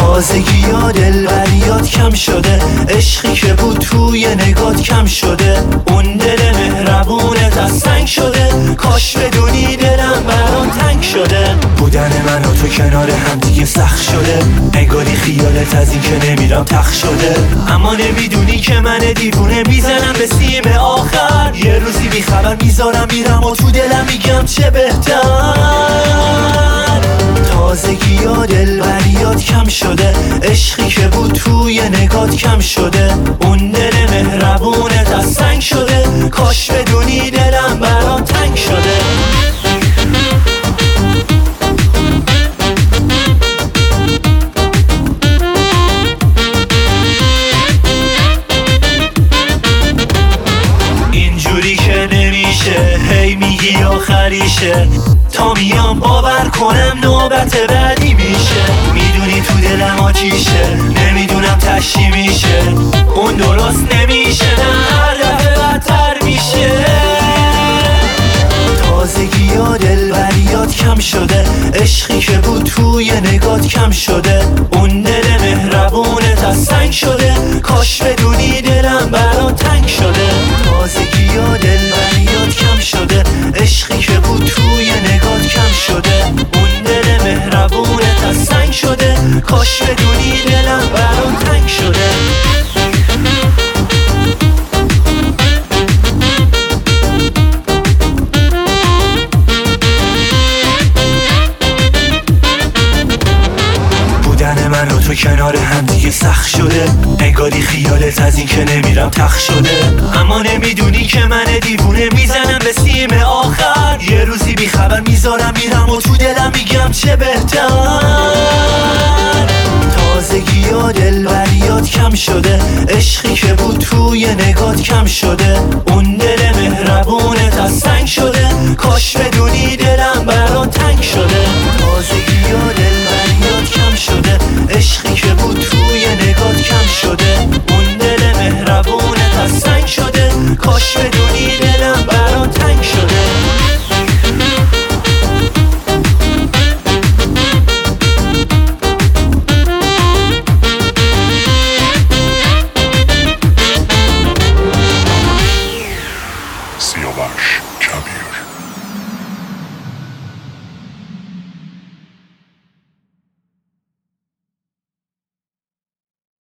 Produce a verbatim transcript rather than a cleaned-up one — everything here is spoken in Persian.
تازگی یا دلبریات کم شده، عشقی که بود توی نگات کم شده. اون دل مهربونت از سنگ شده، کاش بدونی دلم برام تنگ شده. بودن من و تو کنار هم دیگه سخت شده، انگاری خیالت از این که نمیرم تخت شده. اما نمیدونی که من دیوونه میزنم به سیم آخر، یه روزی بی خبر میذارم میرم و تو دلم میگم چه بهتر. تازگی یا دلبریات کم شده، عشقی که بود توی نگات کم شده. اون دل مهربونت از سنگ شده، کاش بدونی دلم برام تنگ شده. اینجوری که نمیشه، هی میگی آخریشه، تا میام باور کنم نوبت بعدی میشه. میدونی تو دلم آتیشه، نمیدونم تشی میشه. اون درست نمیشه، نه هر دفعه بدتر میشه. تازگی یا دلبریات کم شده، عشقی که بود توی نگات کم شده. اون دل مهربونت از سنگ شده، کاش بدونی دلم برات تنگ شده. تازگی یا دلبریات کم شده، عشقی که بود توی نگات کم شده. اون دل مهربونت از سنگ شده، کاش بدونی دلم برات تنگ شده. من و تو کنار هم دیگه سخت شده، انگاری خیالت از این که نمیرم تخت شده. اما نمیدونی که من دیوونه میزنم به سیم آخر، یه روزی بی خبر میذارم میرم و تو دلم میگم چه بهتر. تازگی یا دلبریات کم شده، عشقی که بود توی نگات کم شده. اون دل مهربونت از سنگ شده، کاش بدونی دلم برات تنگ شده. تازگی یا دلبریات کم شده، عشقی که بود توی نگات کم شده. اون دل مهربونت از سنگ شده، کاش بدونی